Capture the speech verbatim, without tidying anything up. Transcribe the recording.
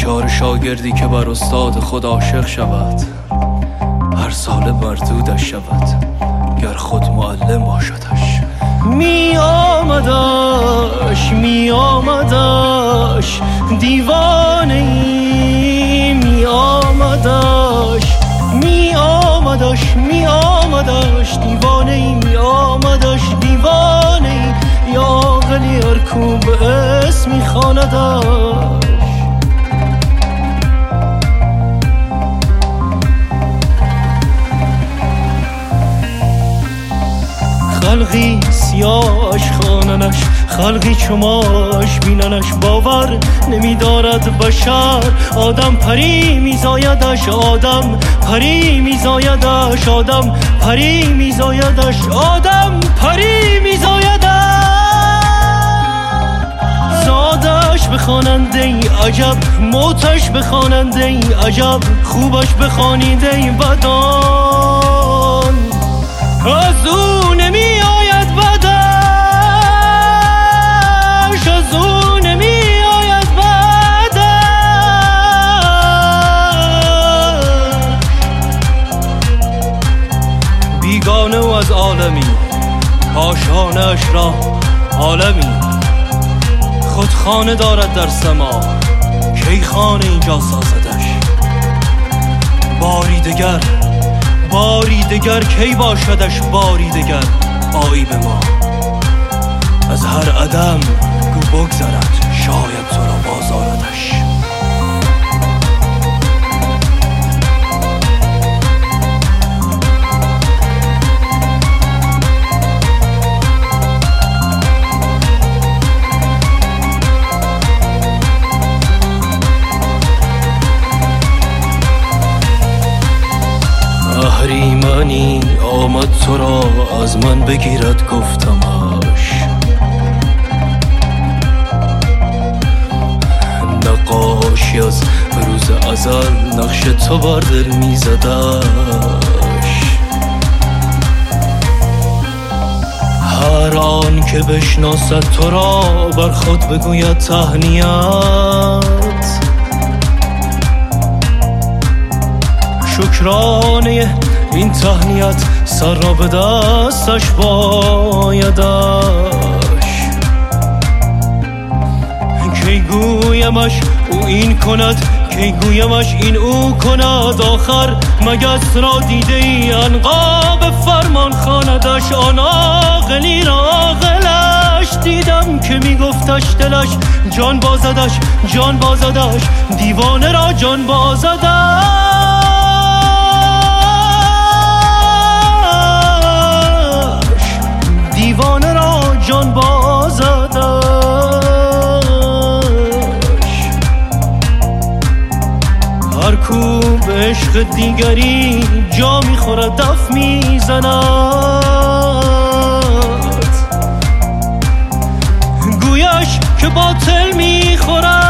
بیچاره شاگردی که بر استاد خود عاشق شود، هر سال مردودش شود گر خود معلم باشدش. می آمدش می آمدش دیوانه ای، می آمدش می آمدش می آمدش دیوانه ای، می آمدش دیوانه ای، یا غلی ارکو به اسمی خاندش. خلقی سیاهش خاننش، خلقی چماش بیننش، باور نمیدارد بشر. آدم پری میزایدش، آدم پری میزایدش، آدم پری میزایدش، آدم پری میزایدش. زادش بخواننده ای عجب، موتش بخواننده ای عجب، خوبش بخوانیده ای بدان از او نمی آید بدش، از او نمی آید بدش. بیگانه و از عالمی کاشانش را عالمی، خود خانه دارد در سما کی خانه اینجا سازدش. باری دگر باری دگر کی باشدش، باری دگر آیی به ما. از هر عدم گو بگذرد شاید تو را بازاردش. اهریمنی آمد تو را از من بگیرد گفتمش، نقاشی از روز ازل نقش تو بر دل میزدش. هر آن که بشناسد تو را بر خود بگوید تهنیت، شکرانه این تهنیت سر را به دستش بایدش. کی گویمش او این کند، کی گویمش این او کند، آخر مگس را دیده ای عنقا به فرمان خواندش. آن عاقلی را عاقلش دیدم که میگفتش دلش جان بازدش، جان بازدش، دیوانه را جان بازدش. دیوانه را جان بازدش. هر کو به عشق دیگری جا میخورد دف میزند، گویش که باطل میخورد